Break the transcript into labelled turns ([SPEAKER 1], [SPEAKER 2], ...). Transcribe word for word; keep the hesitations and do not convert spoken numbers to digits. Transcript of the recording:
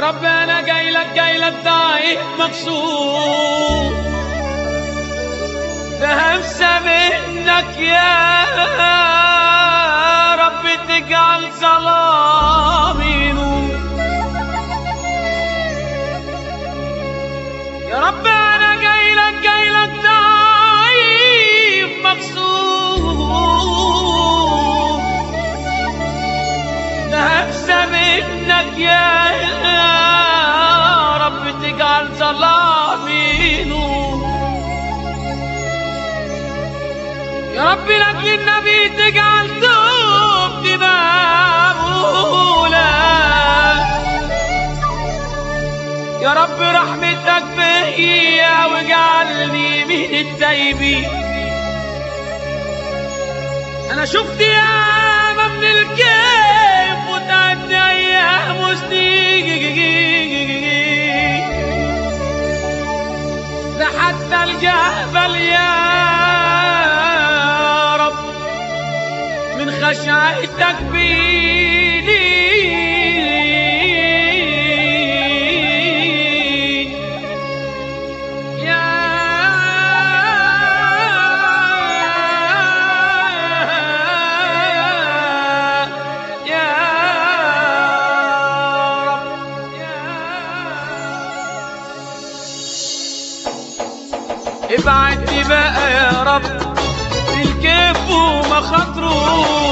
[SPEAKER 1] رب انا جاي لك جاي لك ضعيف مكسور، ده همسة منك يا رب تجعل ظلامي نور. يا رب انا جاي لك جاي لك ضعيف مكسور، ده همسة منك يا رب تجعل ظلامي نور. يا رب لاجل النبي تجعل توبتي مقبولة، يا رب رحمتك فيا واجعلني من التايبين. انا شفت ياما من الكيف وتعبت ايام وسنين، ده حتى الجبل يا رب من خشعتك بيدي. يا يا رب ابعدني بقى يا رب الكيف ومخاطره،